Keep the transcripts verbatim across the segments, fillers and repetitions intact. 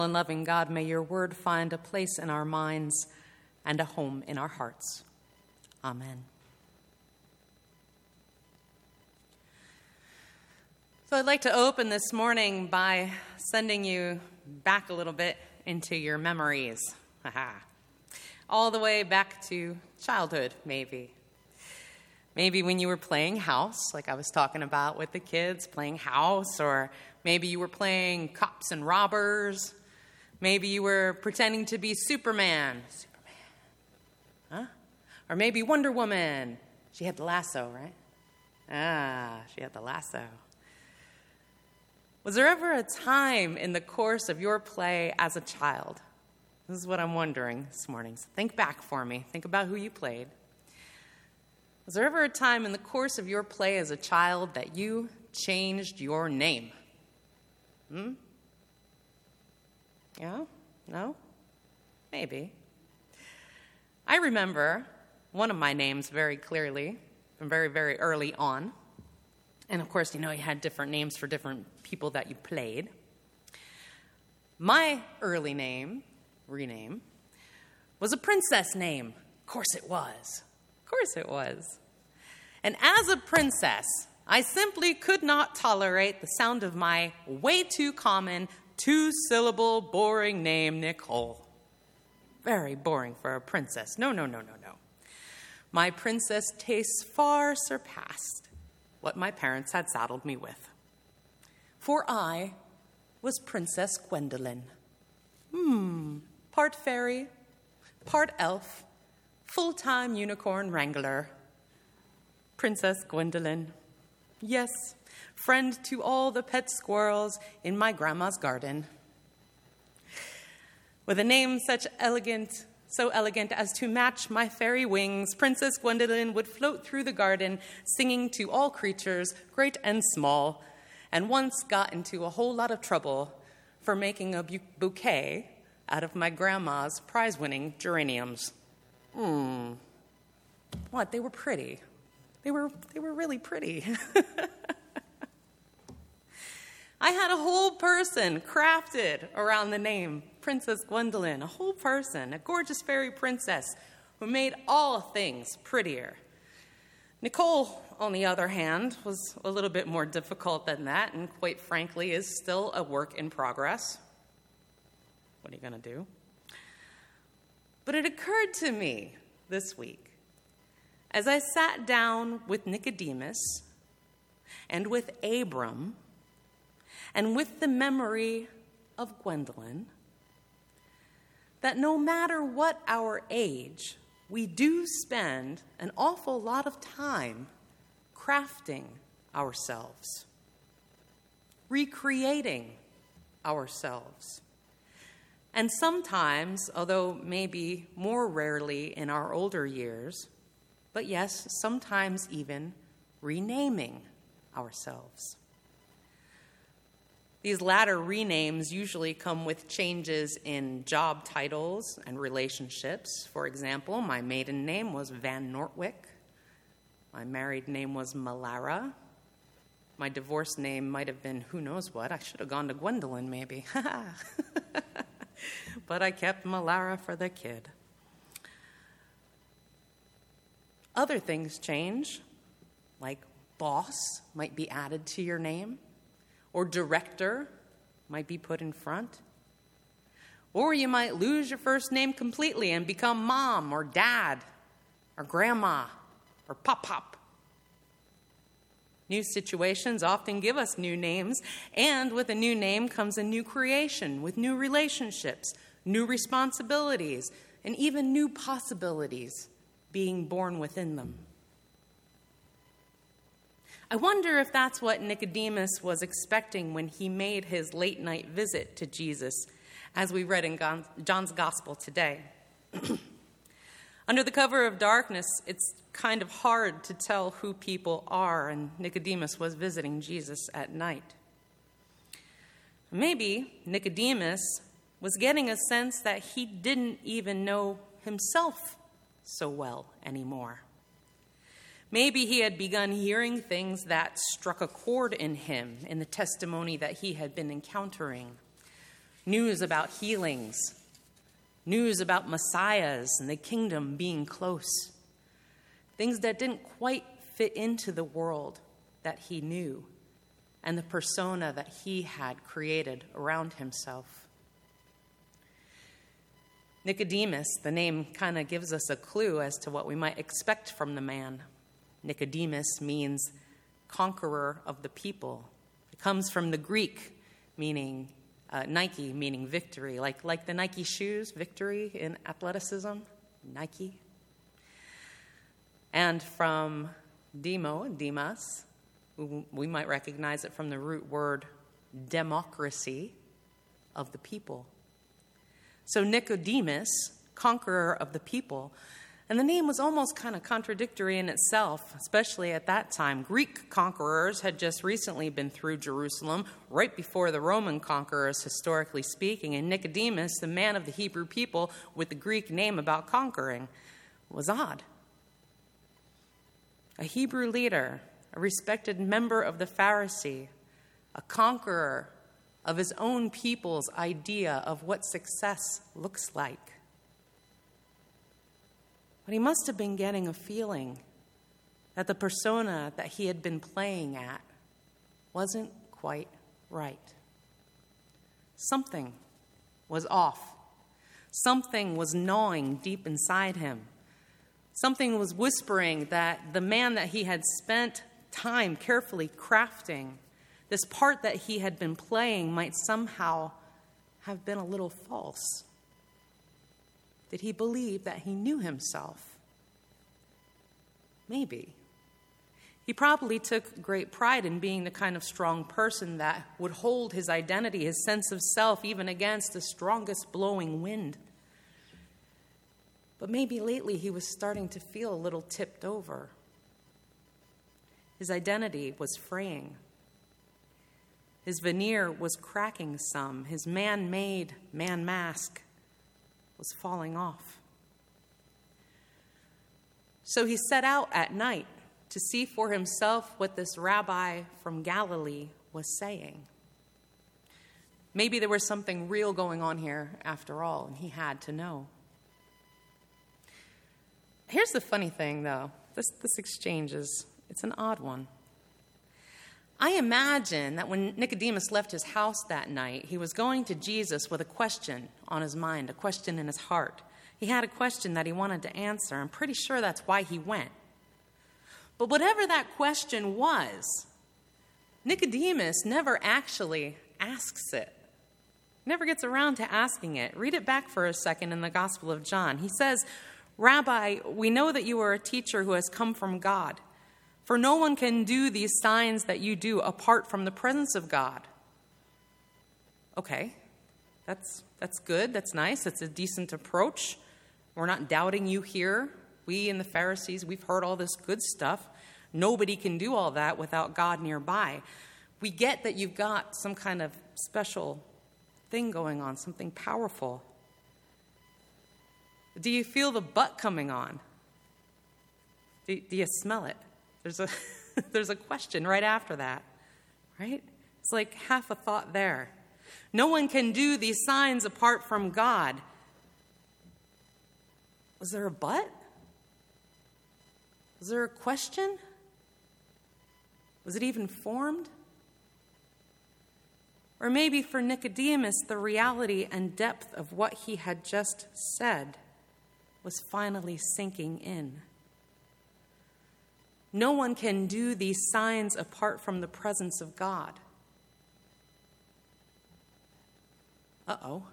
And loving God, may your word find a place in our minds and a home in our hearts. Amen. So I'd like to open this morning by sending you back a little bit into your memories. All the way back to childhood, maybe. Maybe when you were playing house, like I was talking about with the kids, playing house, or maybe you were playing cops and robbers. Maybe you were pretending to be Superman. Superman. Huh? Or maybe Wonder Woman. She had the lasso, right? Ah, she had the lasso. Was there ever a time in the course of your play as a child? This is what I'm wondering this morning. So think back for me. Think about who you played. Was there ever a time in the course of your play as a child that you changed your name? Hmm? Yeah? No? Maybe. I remember one of my names very clearly from very, very early on. And of course, you know, you had different names for different people that you played. My early name, rename, was a princess name. Of course it was. Of course it was. And as a princess, I simply could not tolerate the sound of my way too common, two-syllable, boring name, Nicole. Very boring for a princess. No, no, no, no, no. My princess tastes far surpassed what my parents had saddled me with. For I was Princess Gwendolyn. Hmm, part fairy, part elf, full-time unicorn wrangler. Princess Gwendolyn. Yes, friend to all the pet squirrels in my grandma's garden. With a name such elegant, so elegant as to match my fairy wings, Princess Gwendolyn would float through the garden, singing to all creatures, great and small, and once got into a whole lot of trouble for making a bu- bouquet out of my grandma's prize-winning geraniums. Hmm. What? They were pretty. They were they were really pretty. I had a whole person crafted around the name Princess Gwendolyn, a whole person, a gorgeous fairy princess who made all things prettier. Nicole, on the other hand, was a little bit more difficult than that, and quite frankly is still a work in progress. What are you going to do? But it occurred to me this week, as I sat down with Nicodemus and with Abram and with the memory of Gwendolyn, that no matter what our age, we do spend an awful lot of time crafting ourselves, recreating ourselves. And sometimes, although maybe more rarely in our older years, but yes, sometimes even renaming ourselves. These latter renames usually come with changes in job titles and relationships. For example, my maiden name was Van Nortwick. My married name was Malara. My divorced name might have been who knows what. I should have gone to Gwendolyn, maybe. But I kept Malara for the kid. Other things change, like boss might be added to your name, or director might be put in front. Or you might lose your first name completely and become mom or dad or grandma or pop-pop. New situations often give us new names, and with a new name comes a new creation with new relationships, new responsibilities, and even new possibilities being born within them. I wonder if that's what Nicodemus was expecting when he made his late-night visit to Jesus, as we read in John's Gospel today. Under the cover of darkness, it's kind of hard to tell who people are, and Nicodemus was visiting Jesus at night. Maybe Nicodemus was getting a sense that he didn't even know himself so well anymore. Maybe he had begun hearing things that struck a chord in him in the testimony that he had been encountering. news about healings, news about messiahs and the kingdom being close, things that didn't quite fit into the world that he knew and the persona that he had created around himself. Nicodemus, the name kind of gives us a clue as to what we might expect from the man. Nicodemus means conqueror of the people. It comes from the Greek, meaning uh, Nike, meaning victory, like, like the Nike shoes, victory in athleticism, Nike. And from demo, demas, we might recognize it from the root word democracy, of the people. So Nicodemus, conqueror of the people, and the name was almost kind of contradictory in itself, especially at that time. Greek conquerors had just recently been through Jerusalem, right before the Roman conquerors, historically speaking, and Nicodemus, the man of the Hebrew people with the Greek name about conquering, was odd. A Hebrew leader, a respected member of the Pharisee, a conqueror of his own people's idea of what success looks like. But he must have been getting a feeling that the persona that he had been playing at wasn't quite right. Something was off. Something was gnawing deep inside him. Something was whispering that the man that he had spent time carefully crafting, this part that he had been playing, might somehow have been a little false. Did he believe that he knew himself? Maybe. He probably took great pride in being the kind of strong person that would hold his identity, his sense of self, even against the strongest blowing wind. But maybe lately he was starting to feel a little tipped over. His identity was fraying. His veneer was cracking some. His man-made man mask was falling off. So he set out at night to see for himself what this rabbi from Galilee was saying. Maybe there was something real going on here after all, and he had to know. Here's the funny thing, though. This, this exchange is, it's an odd one. I imagine that when Nicodemus left his house that night, he was going to Jesus with a question on his mind, a question in his heart. He had a question that he wanted to answer. I'm pretty sure that's why he went. But whatever that question was, Nicodemus never actually asks it. Never gets around to asking it. Read it back for a second in the Gospel of John. He says, "Rabbi, we know that you are a teacher who has come from God. For no one can do these signs that you do apart from the presence of God." Okay, that's that's good, that's nice, that's a decent approach. We're not doubting you here. We and the Pharisees, we've heard all this good stuff. Nobody can do all that without God nearby. We get that you've got some kind of special thing going on, something powerful. Do you feel the butt coming on? Do, do you smell it? There's a there's a question right after that, right? It's like half a thought there. No one can do these signs apart from God. Was there a but? Was there a question? Was it even formed? Or maybe for Nicodemus, the reality and depth of what he had just said was finally sinking in. No one can do these signs apart from the presence of God. Uh-oh.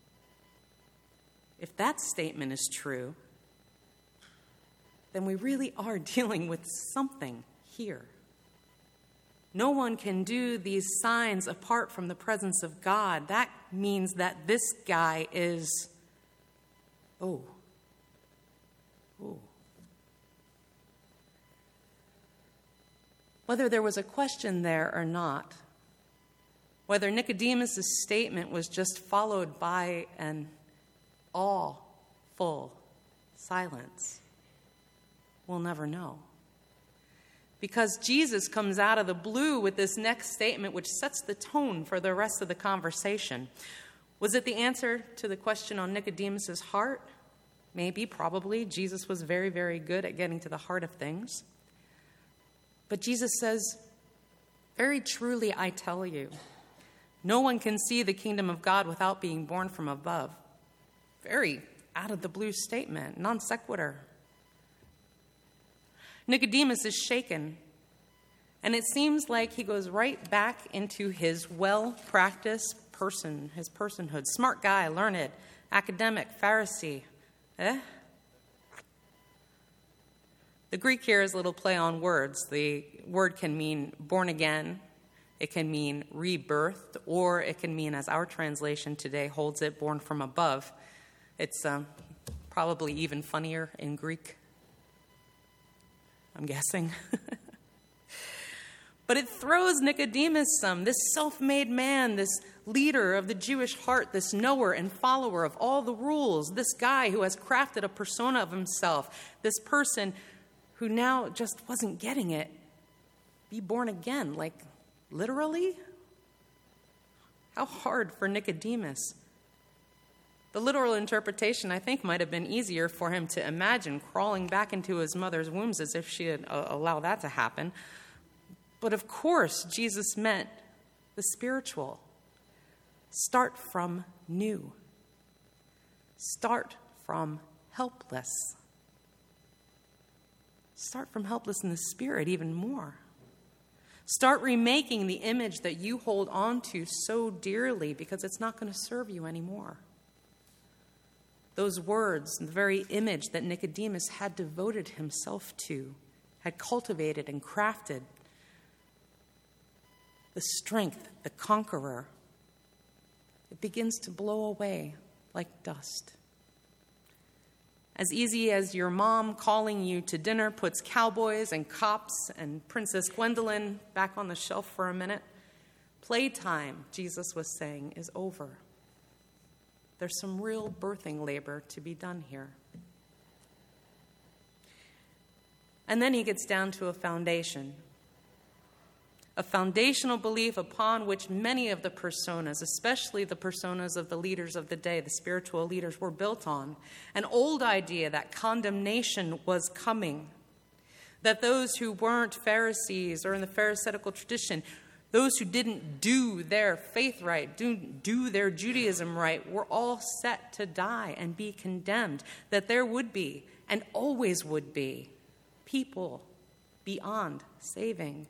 If that statement is true, then we really are dealing with something here. No one can do these signs apart from the presence of God. That means that this guy is, oh, oh. Whether there was a question there or not, whether Nicodemus' statement was just followed by an awful silence, we'll never know. Because Jesus comes out of the blue with this next statement, which sets the tone for the rest of the conversation. Was it the answer to the question on Nicodemus's heart? Maybe, probably. Jesus was very, very good at getting to the heart of things. But Jesus says, very truly, I tell you, no one can see the kingdom of God without being born from above. Very out-of-the-blue statement, non sequitur. Nicodemus is shaken, and it seems like he goes right back into his well-practiced person, his personhood. Smart guy, learned, academic, Pharisee. Eh? The Greek here is a little play on words. The word can mean born again, it can mean rebirthed, or it can mean, as our translation today holds it, born from above. It's um, probably even funnier in Greek, I'm guessing. But it throws Nicodemus some, this self-made man, this leader of the Jewish heart, this knower and follower of all the rules, this guy who has crafted a persona of himself, this person who now just wasn't getting it, be born again, like literally? How hard for Nicodemus. The literal interpretation, I think, might have been easier for him to imagine, crawling back into his mother's wombs as if she had uh, allowed that to happen. But of course, Jesus meant the spiritual. Start from new. Start from helpless. Start from helpless in the spirit even more. Start remaking the image that you hold on to so dearly because it's not going to serve you anymore. Those words, the very image that Nicodemus had devoted himself to, had cultivated and crafted, the strength, the conqueror, it begins to blow away like dust. As easy as your mom calling you to dinner puts cowboys and cops and Princess Gwendolyn back on the shelf for a minute, playtime, Jesus was saying, is over. There's some real birthing labor to be done here. And then he gets down to a foundation. A foundational belief upon which many of the personas, especially the personas of the leaders of the day, the spiritual leaders, were built on. An old idea that condemnation was coming, that those who weren't Pharisees or in the Pharisaical tradition, those who didn't do their faith right, do, do their Judaism right, were all set to die and be condemned, that there would be, and always would be, people beyond saving.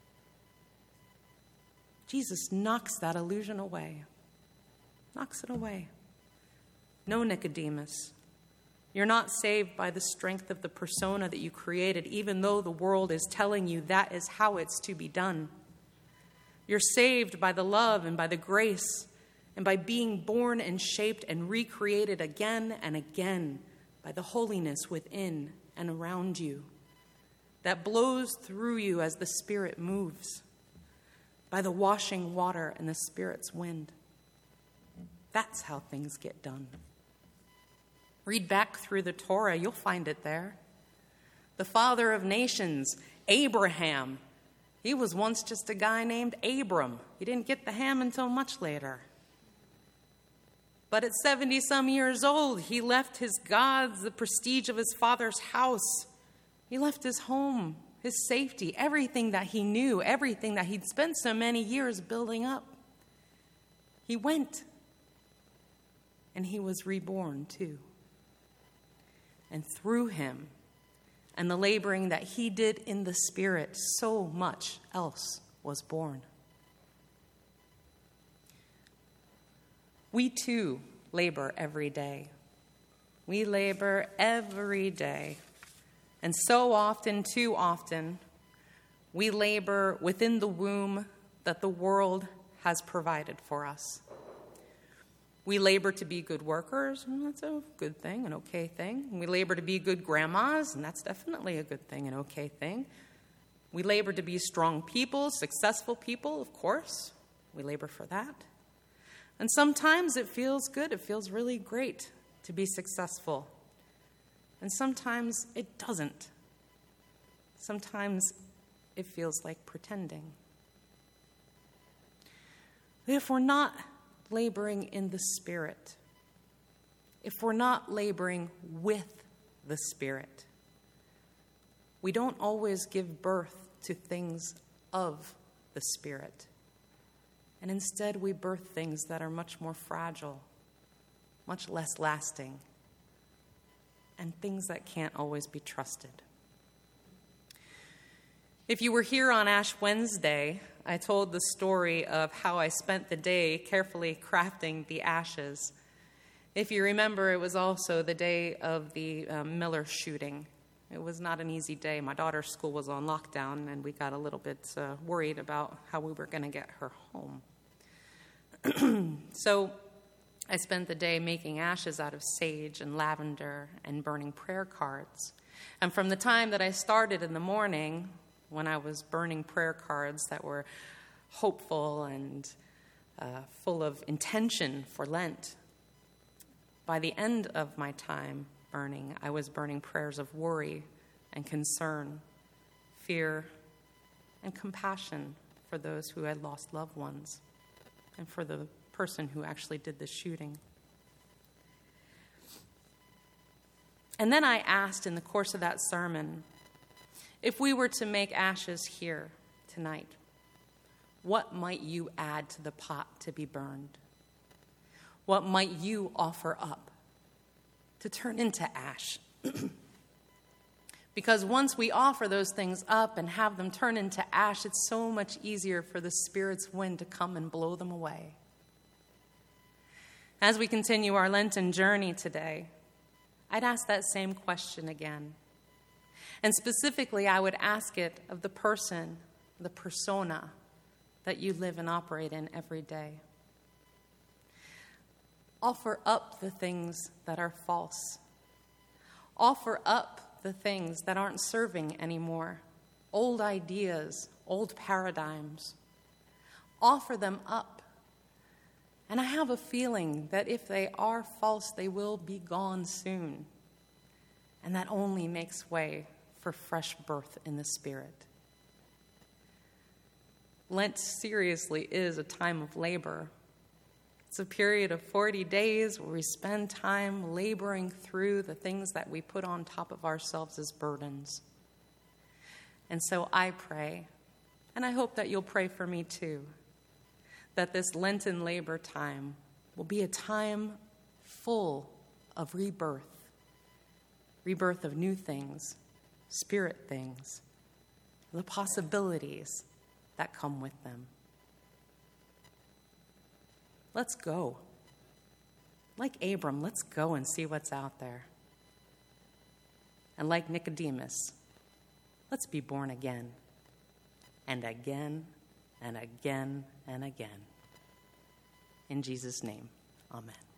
Jesus knocks that illusion away. Knocks it away. No, Nicodemus. You're not saved by the strength of the persona that you created, even though the world is telling you that is how it's to be done. You're saved by the love and by the grace and by being born and shaped and recreated again and again by the holiness within and around you that blows through you as the Spirit moves, by the washing water and the Spirit's wind. That's how things get done. Read back through the Torah, you'll find it there. The father of nations, Abraham, he was once just a guy named Abram. He didn't get the ham until much later. But at seventy-some years old, he left his gods, the prestige of his father's house. He left his home, his safety, everything that he knew, everything that he'd spent so many years building up. He went, and he was reborn too. And through him and the laboring that he did in the Spirit, so much else was born. We too labor every day. We labor every day. And so often, too often, we labor within the womb that the world has provided for us. We labor to be good workers, and that's a good thing, an okay thing. We labor to be good grandmas, and that's definitely a good thing, an okay thing. We labor to be strong people, successful people, of course. We labor for that. And sometimes it feels good, it feels really great to be successful. And sometimes it doesn't. Sometimes it feels like pretending. If we're not laboring in the Spirit, if we're not laboring with the Spirit, we don't always give birth to things of the Spirit. And instead, we birth things that are much more fragile, much less lasting, and things that can't always be trusted. If you were here on Ash Wednesday, I told the story of how I spent the day carefully crafting the ashes. If you remember, it was also the day of the um, Miller shooting. It was not an easy day. My daughter's school was on lockdown, and we got a little bit uh, worried about how we were going to get her home. So I spent the day making ashes out of sage and lavender and burning prayer cards. And from the time that I started in the morning, when I was burning prayer cards that were hopeful and uh, full of intention for Lent, by the end of my time burning, I was burning prayers of worry and concern, fear, and compassion for those who had lost loved ones and for the person who actually did the shooting. And then I asked in the course of that sermon, if we were to make ashes here tonight, what might you add to the pot to be burned? What might you offer up to turn into ash? Because once we offer those things up and have them turn into ash, it's so much easier for the Spirit's wind to come and blow them away. As we continue our Lenten journey today, I'd ask that same question again. And specifically, I would ask it of the person, the persona that you live and operate in every day. Offer up the things that are false. Offer up the things that aren't serving anymore. Old ideas, old paradigms. Offer them up. And I have a feeling that if they are false, they will be gone soon. And that only makes way for fresh birth in the Spirit. Lent seriously is a time of labor. It's a period of forty days where we spend time laboring through the things that we put on top of ourselves as burdens. And so I pray, and I hope that you'll pray for me too, that this Lenten labor time will be a time full of rebirth, rebirth of new things, Spirit things, the possibilities that come with them. Let's go. Like Abram, let's go and see what's out there. And like Nicodemus, let's be born again, and again, and again, and again. In Jesus' name, amen.